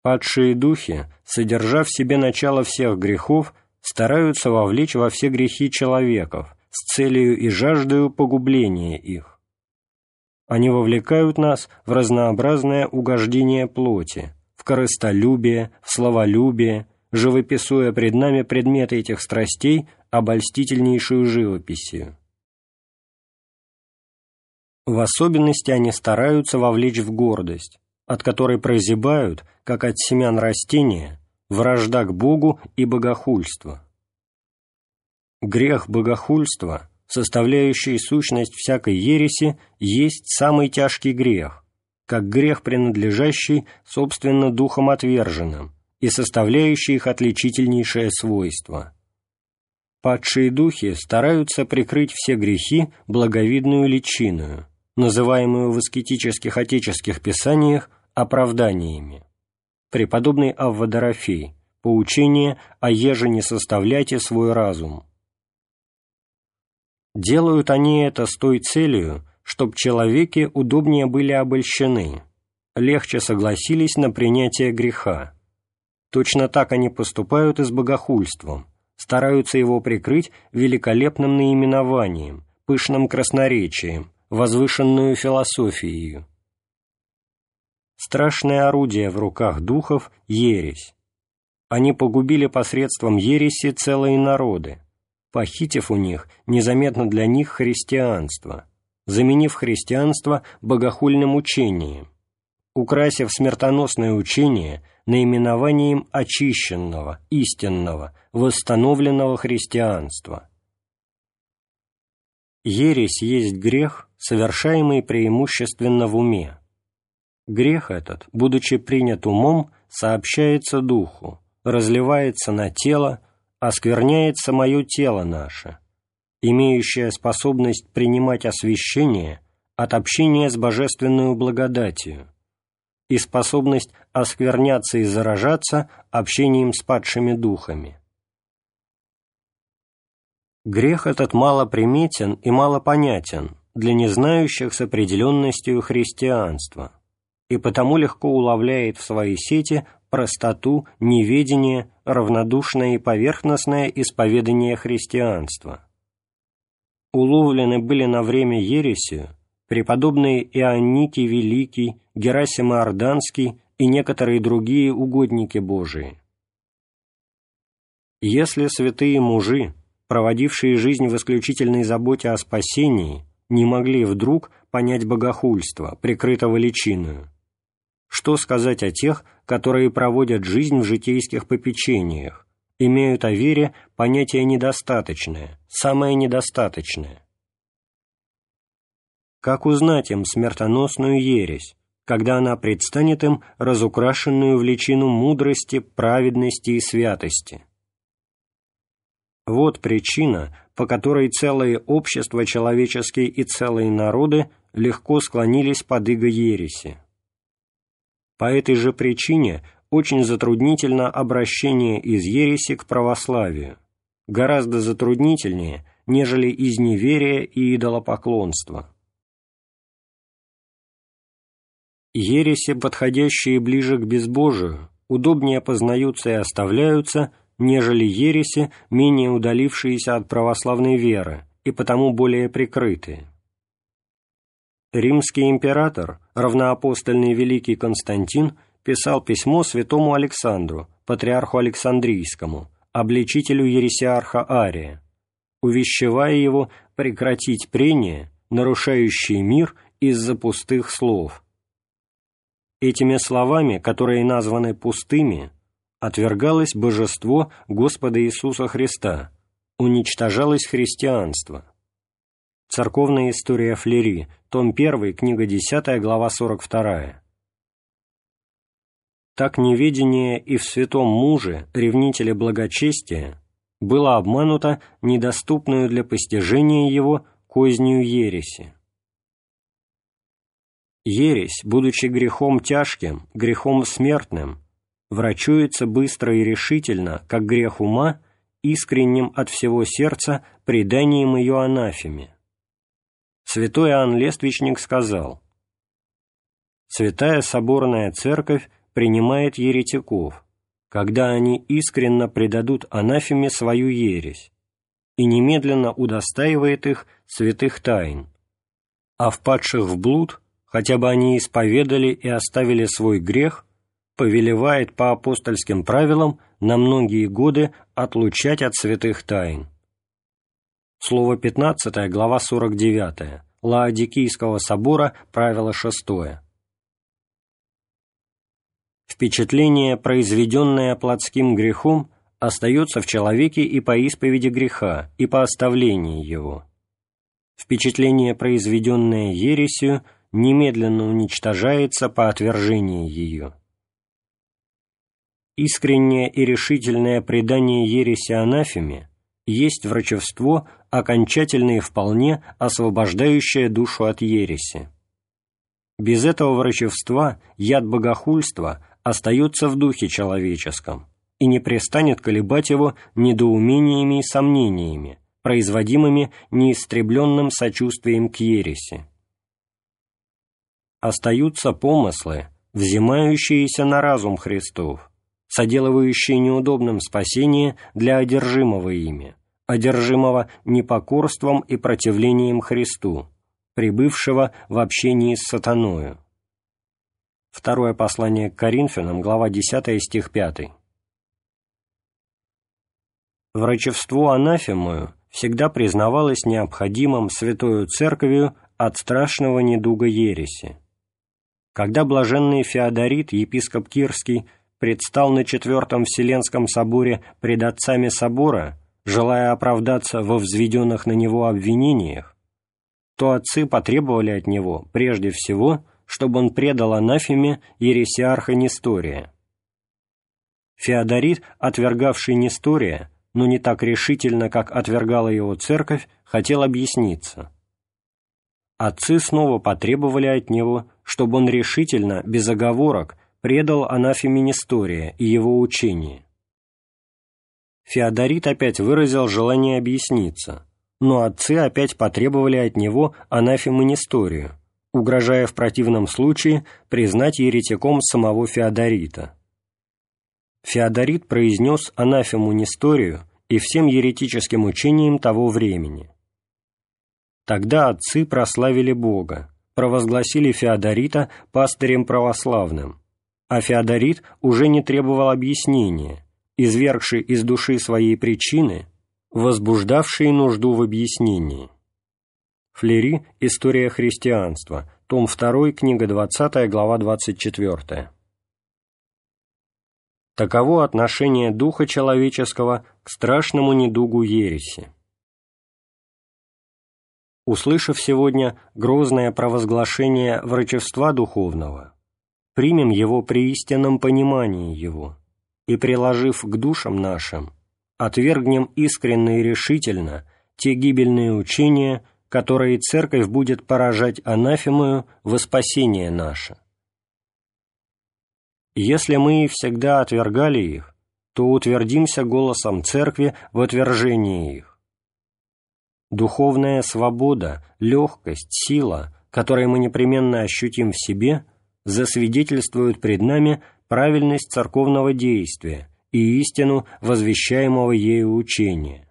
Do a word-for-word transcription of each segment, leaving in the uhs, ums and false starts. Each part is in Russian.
Падшие духи, содержа в себе начало всех грехов, стараются вовлечь во все грехи человеков с целью и жаждою погубления их. Они вовлекают нас в разнообразное угождение плоти, в корыстолюбие, в словолюбие, живописуя пред нами предметы этих страстей обольстительнейшую живописью. В особенности они стараются вовлечь в гордость, от которой прозябают, как от семян растения, вражда к Богу и богохульство. Грех богохульства, составляющий сущность всякой ереси, есть самый тяжкий грех, как грех, принадлежащий, собственно, духам отверженным и составляющий их отличительнейшее свойство. Падшие духи стараются прикрыть все грехи благовидную личиною, называемую в аскетических отеческих писаниях оправданиями. Преподобный Авва Дорофей, поучение о еже не составляйте свой разум. Делают они это с той целью, чтоб человеки удобнее были обольщены, легче согласились на принятие греха. Точно так они поступают и с богохульством, стараются его прикрыть великолепным наименованием, пышным красноречием, возвышенную философией. Страшное орудие в руках духов – ересь. Они погубили посредством ереси целые народы, похитив у них незаметно для них христианство, заменив христианство богохульным учением, украсив смертоносное учение наименованием очищенного, истинного, восстановленного христианства. Ересь есть грех, совершаемый преимущественно в уме. Грех этот, будучи принят умом, сообщается духу, разливается на тело, оскверняет самое тело наше, имеющее способность принимать освящение от общения с божественную благодатью и способность оскверняться и заражаться общением с падшими духами. Грех этот мало приметен и мало понятен для незнающих с определенностью христианства, и потому легко уловляет в своей сети простоту, неведение, равнодушное и поверхностное исповедание христианства. Уловлены были на время ересью преподобные Ионикий Великий, Герасим Иорданский и некоторые другие угодники Божии. Если святые мужи, проводившие жизнь в исключительной заботе о спасении, не могли вдруг понять богохульство, прикрытого личиною, что сказать о тех, которые проводят жизнь в житейских попечениях, имеют о вере понятие недостаточное, самое недостаточное? Как узнать им смертоносную ересь, когда она предстанет им разукрашенную в личину мудрости, праведности и святости? Вот причина, по которой целые общества человеческие и целые народы легко склонились под иго ереси. По этой же причине очень затруднительно обращение из ереси к православию, гораздо затруднительнее, нежели из неверия и идолопоклонства. Ереси, подходящие ближе к безбожию, удобнее познаются и оставляются, нежели ереси, менее удалившиеся от православной веры и потому более прикрытые. Римский император, равноапостольный великий Константин, писал письмо святому Александру, патриарху Александрийскому, обличителю ересиарха Ария, увещевая его прекратить прения, нарушающие мир из-за пустых слов. Этими словами, которые названы пустыми, отвергалось божество Господа Иисуса Христа, уничтожалось христианство. Церковная история Флери, том один, книга десятая, глава сорок вторая. Так неведение и в святом муже, ревнителе благочестия, было обмануто недоступную для постижения его кознью ереси. Ересь, будучи грехом тяжким, грехом смертным, врачуется быстро и решительно, как грех ума, искренним от всего сердца преданием ее анафеме. Святой Иоанн Лествичник сказал: «Святая соборная Церковь принимает еретиков, когда они искренно предадут анафеме свою ересь, и немедленно удостаивает их святых тайн, а впадших в блуд, хотя бы они исповедали и оставили свой грех, повелевает по апостольским правилам на многие годы отлучать от святых тайн. Слово пятнадцатое, глава сорок девятая, Лаодикийского собора, правило шестое. Впечатление, произведенное плотским грехом, остается в человеке и по исповеди греха, и по оставлении его. Впечатление, произведенное ересью, немедленно уничтожается по отвержении ее. Искреннее и решительное предание ереси анафеме есть врачевство, окончательное и вполне освобождающее душу от ереси. Без этого врачевства яд богохульства остается в духе человеческом и не престанет колебать его недоумениями и сомнениями, производимыми неистребленным сочувствием к ереси. Остаются помыслы, взимающиеся на разум Христов, соделывающие неудобным спасение для одержимого ими, одержимого непокорством и противлением Христу, прибывшего в общении с сатаною. Второе послание к Коринфянам, глава десятая, стих пятый. Врачевство анафемою всегда признавалось необходимым Святою Церковью от страшного недуга ереси. Когда блаженный Феодорит, епископ Кирский, предстал на Четвертом Вселенском соборе пред отцами собора, желая оправдаться во взведенных на него обвинениях, то отцы потребовали от него, прежде всего, чтобы он предал анафеме ересиарха Нестория. Феодорит, отвергавший Нестория, но не так решительно, как отвергала его церковь, хотел объясниться. Отцы снова потребовали от него, чтобы он решительно, без оговорок, предал анафеме Нестория и его учение. Феодорит опять выразил желание объясниться, но отцы опять потребовали от него анафему Несторию, угрожая в противном случае признать еретиком самого Феодорита. Феодорит произнес анафему Несторию и всем еретическим учениям того времени. Тогда отцы прославили Бога, провозгласили Феодорита пастырем православным, а Феодорит уже не требовал объяснения, извергший из души своей причины, возбуждавшие нужду в объяснении. Флери, История христианства, том второй, книга двадцатая, глава двадцать четвёртая. Таково отношение духа человеческого к страшному недугу ереси. Услышав сегодня грозное провозглашение врачевства духовного, примем его при истинном понимании его и, приложив к душам нашим, отвергнем искренно и решительно те гибельные учения, которые Церковь будет поражать анафемою во спасение наше. Если мы и всегда отвергали их, то утвердимся голосом Церкви в отвержении их. Духовная свобода, легкость, сила, которые мы непременно ощутим в себе, засвидетельствуют пред нами правильность церковного действия и истину возвещаемого ею учения.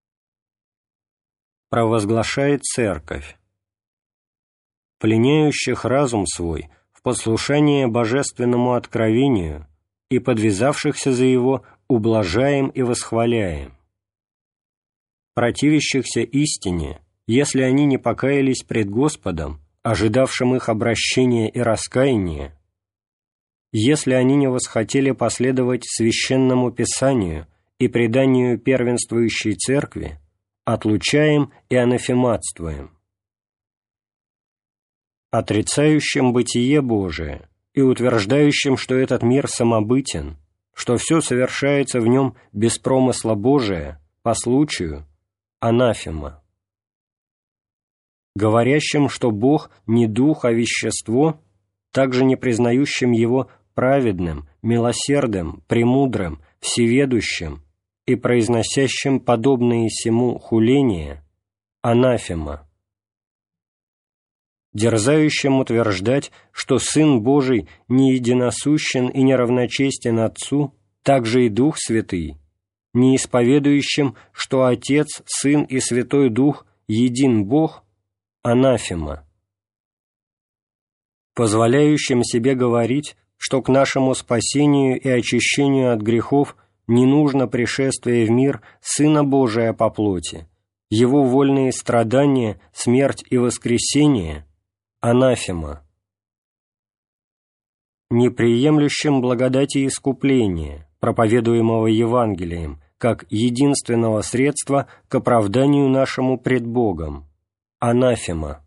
Провозглашает Церковь: пленяющих разум свой в послушание божественному откровению и подвязавшихся за его ублажаем и восхваляем. Противящихся истине, если они не покаялись пред Господом, ожидавшим их обращения и раскаяния, если они не восхотели последовать священному Писанию и преданию первенствующей Церкви, отлучаем и анафематствуем. Отрицающим бытие Божие и утверждающим, что этот мир самобытен, что все совершается в нем без промысла Божия, по случаю, анафема. Говорящим, что Бог не дух, а вещество, также не признающим Его праведным, милосердным, премудрым, всеведущим и произносящим подобные сему хуления, анафема. дерзающим утверждать, что Сын Божий не единосущен и неравночестен Отцу, также и Дух Святый, не исповедующим, что Отец, Сын и Святой Дух един Бог, анафема, позволяющим себе говорить, что к нашему спасению и очищению от грехов не нужно пришествие в мир Сына Божия по плоти, Его вольные страдания, смерть и воскресение, анафема, неприемлющим благодати искупления, проповедуемого Евангелием, как единственного средства к оправданию нашему пред Богом, анафема,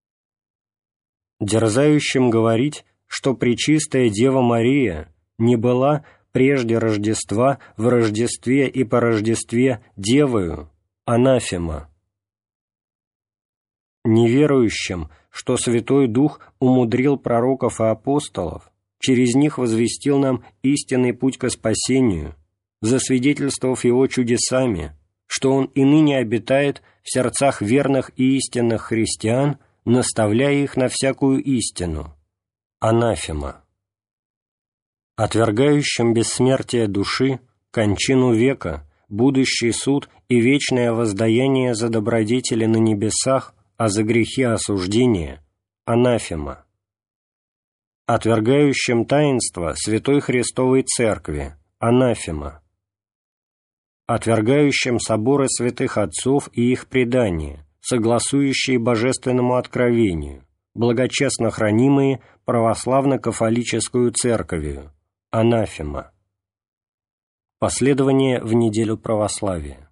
дерзающим говорить, что Пречистая Дева Мария не была прежде Рождества в Рождестве и по Рождестве Девою, анафема, неверующим, что Святой Дух умудрил пророков и апостолов, через них возвестил нам истинный путь ко спасению, засвидетельствовав его чудесами, что Он и ныне обитает в сердцах верных и истинных христиан, наставляя их на всякую истину, анафема, отвергающим бессмертие души, кончину века, будущий суд и вечное воздаяние за добродетели на небесах, а за грехи осуждения, анафема, отвергающим таинство Святой Христовой Церкви, анафема, отвергающим соборы святых отцов и их предания, согласующие божественному откровению, благочестно хранимые православно-кафолическую церковью, анафема. Последование в неделю православия.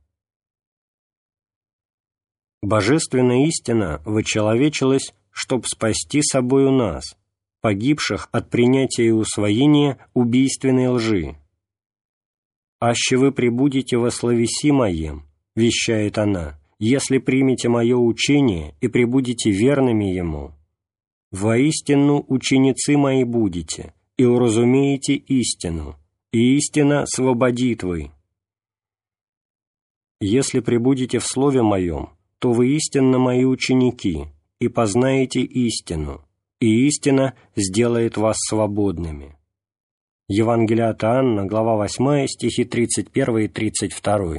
Божественная истина вочеловечилась, чтоб спасти собою нас, погибших от принятия и усвоения убийственной лжи. «Аще вы пребудете во словеси моем, — вещает она, — если примете мое учение и пребудете верными ему, воистину ученицы мои будете, и уразумеете истину, и истина освободит вы. Если пребудете в слове моем, то вы истинно мои ученики, и познаете истину, и истина сделает вас свободными». Евангелие от Иоанна, глава восьмая, стихи тридцать один и тридцать два.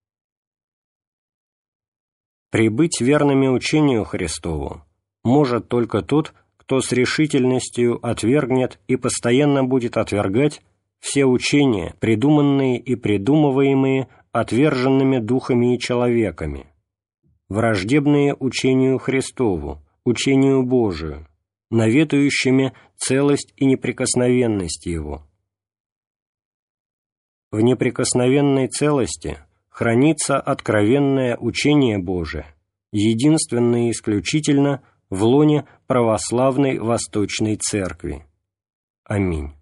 Прибыть верными учению Христову может только тот, кто с решительностью отвергнет и постоянно будет отвергать все учения, придуманные и придумываемые отверженными духами и человеками, враждебные учению Христову, учению Божию, наветующими целость и неприкосновенность Его. В неприкосновенной целости хранится откровенное учение Божие, единственно и исключительно в лоне православной Восточной Церкви. Аминь.